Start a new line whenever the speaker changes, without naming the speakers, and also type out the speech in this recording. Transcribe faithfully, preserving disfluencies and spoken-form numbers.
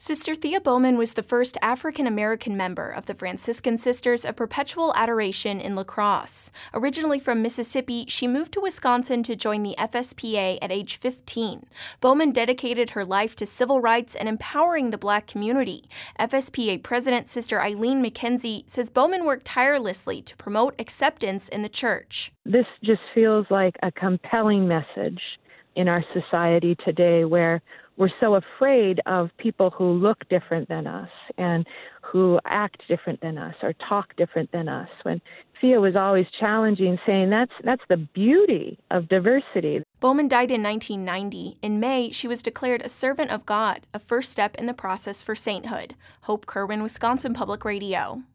Sister Thea Bowman was the first African-American member of the Franciscan Sisters of Perpetual Adoration in La Crosse. Originally from Mississippi, she moved to Wisconsin to join the F S P A at age fifteen. Bowman dedicated her life to civil rights and empowering the Black community. F S P A President Sister Eileen McKenzie says Bowman worked tirelessly to promote acceptance in the church.
This just feels like a compelling message in our society today, where we're so afraid of people who look different than us and who act different than us or talk different than us. When Thea was always challenging, saying that's that's the beauty of diversity.
Bowman died in nineteen ninety. In May, she was declared a servant of God, a first step in the process for sainthood. Hope Kerwin, Wisconsin Public Radio.